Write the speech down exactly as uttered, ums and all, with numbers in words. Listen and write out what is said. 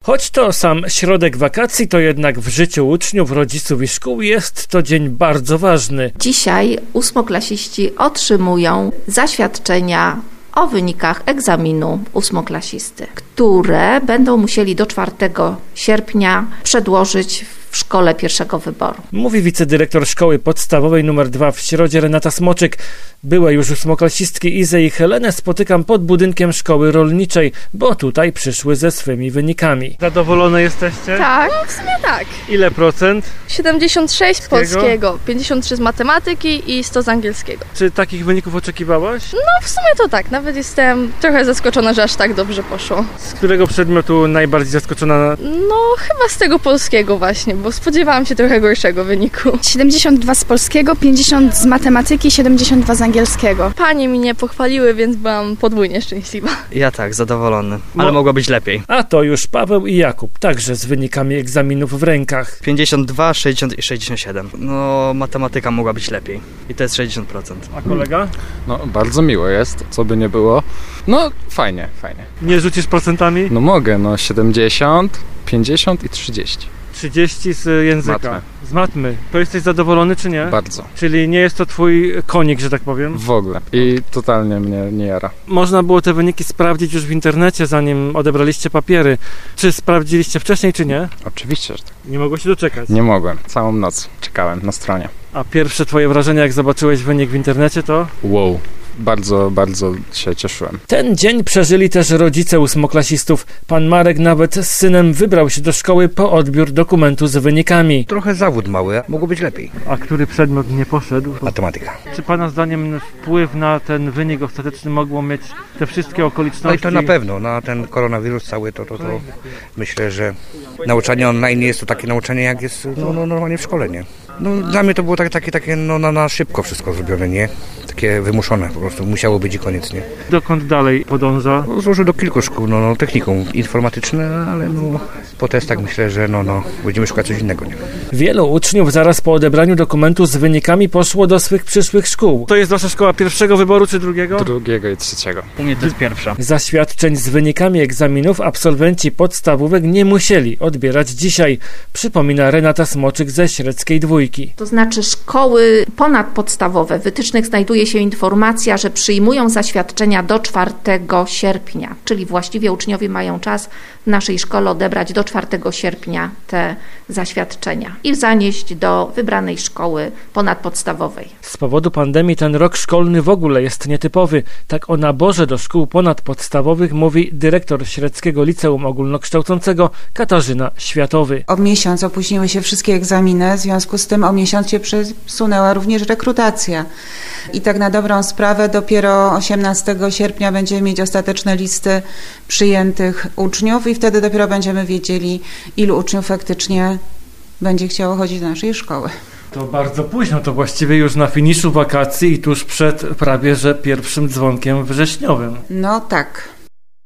Choć to sam środek wakacji, to jednak w życiu uczniów, rodziców i szkół jest to dzień bardzo ważny. Dzisiaj ósmoklasiści otrzymują zaświadczenia o wynikach egzaminu ósmoklasisty, które będą musieli do czwartego sierpnia przedłożyć w szkole pierwszego wyboru. Mówi wicedyrektor szkoły podstawowej numer dwa w Środzie Renata Smoczyk. Byłe już ósmoklasistki Izę i Helenę spotykam pod budynkiem szkoły rolniczej, bo tutaj przyszły ze swymi wynikami. Zadowolone jesteście? Tak, no w sumie tak. Ile procent? siedemdziesiąt sześć z polskiego, pięćdziesiąt trzy z matematyki i sto z angielskiego. Czy takich wyników oczekiwałaś? No w sumie to tak, nawet jestem trochę zaskoczona, że aż tak dobrze poszło. Z którego przedmiotu najbardziej zaskoczona? No chyba z tego polskiego właśnie, bo spodziewałam się trochę gorszego wyniku. siedemdziesiąt dwa z polskiego, pięćdziesiąt z matematyki, siedemdziesiąt dwa z angielskiego. Panie mi nie pochwaliły, więc byłam podwójnie szczęśliwa. Ja tak, zadowolony, ale no. mogło być lepiej. A to już Paweł i Jakub, także z wynikami egzaminów w rękach. pięćdziesiąt dwa, sześćdziesiąt i sześćdziesiąt siedem. No matematyka mogła być lepiej i to jest sześćdziesiąt procent. A kolega? No bardzo miło jest, co by nie było. No fajnie, fajnie. Nie rzucisz procentami? No mogę, no siedemdziesiąt, pięćdziesiąt i trzydzieści. trzydzieści z języka. Matmy. Z matmy. To jesteś zadowolony, czy nie? Bardzo. Czyli nie jest to twój konik, że tak powiem? W ogóle. I totalnie mnie nie jara. Można było te wyniki sprawdzić już w internecie, zanim odebraliście papiery. Czy sprawdziliście wcześniej, czy nie? Oczywiście, że tak. Nie mogłeś się doczekać? Nie mogłem. Całą noc czekałem na stronie. A pierwsze twoje wrażenia, jak zobaczyłeś wynik w internecie, to? Wow. Bardzo, bardzo się cieszyłem. Ten dzień przeżyli też rodzice ósmoklasistów. Pan Marek nawet z synem wybrał się do szkoły po odbiór dokumentu z wynikami. Trochę zawód mały, mogło być lepiej. A który przedmiot nie poszedł? Matematyka. Czy pana zdaniem wpływ na ten wynik ostateczny mogło mieć te wszystkie okoliczności? No i to na pewno, na ten koronawirus cały, to, to, to myślę, że nauczanie online nie jest to takie nauczanie, jak jest no, no, normalnie w szkole, nie? No, dla mnie to było takie, takie, takie no, na, na szybko wszystko zrobione, nie? Takie wymuszone, po prostu musiało być i koniec, nie? Dokąd dalej podąża? No, złożył do kilku szkół, no, no technikum informatyczne, ale no po testach myślę, że no, no będziemy szukać coś innego, nie? Wielu uczniów zaraz po odebraniu dokumentu z wynikami poszło do swych przyszłych szkół. To jest wasza szkoła pierwszego wyboru czy drugiego? Drugiego i trzeciego. U mnie to jest pierwsza. Zaświadczeń z wynikami egzaminów absolwenci podstawówek nie musieli odbierać dzisiaj, przypomina Renata Smoczyk ze Średzkiej Dwójki. To znaczy szkoły ponadpodstawowe. W wytycznych znajduje się informacja, że przyjmują zaświadczenia do czwartego sierpnia, czyli właściwie uczniowie mają czas w naszej szkole odebrać do czwartego sierpnia te zaświadczenia i zanieść do wybranej szkoły ponadpodstawowej. Z powodu pandemii ten rok szkolny w ogóle jest nietypowy. Tak o naborze do szkół ponadpodstawowych mówi dyrektor Średzkiego Liceum Ogólnokształcącego Katarzyna Światowy. O miesiąc opóźniły się wszystkie egzaminy, w związku z tym o miesiąc się przesunęła również rekrutacja. I tak na dobrą sprawę dopiero osiemnastego sierpnia będziemy mieć ostateczne listy przyjętych uczniów i wtedy dopiero będziemy wiedzieli, ilu uczniów faktycznie będzie chciało chodzić do naszej szkoły. To bardzo późno, to właściwie już na finiszu wakacji i tuż przed prawie że pierwszym dzwonkiem wrześniowym. No tak.